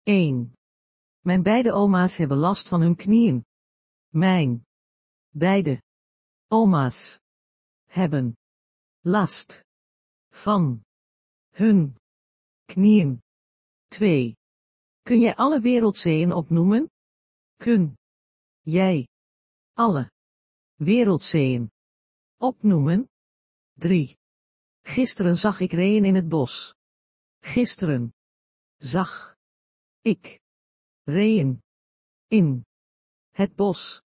1. Mijn beide oma's hebben last van hun knieën. Mijn beide oma's hebben last van hun knieën. 2. Kun jij alle wereldzeeën opnoemen? Kun jij alle wereldzeeën opnoemen? 3. Gisteren zag ik reeën in het bos. Gisteren zag ik reeën in het bos.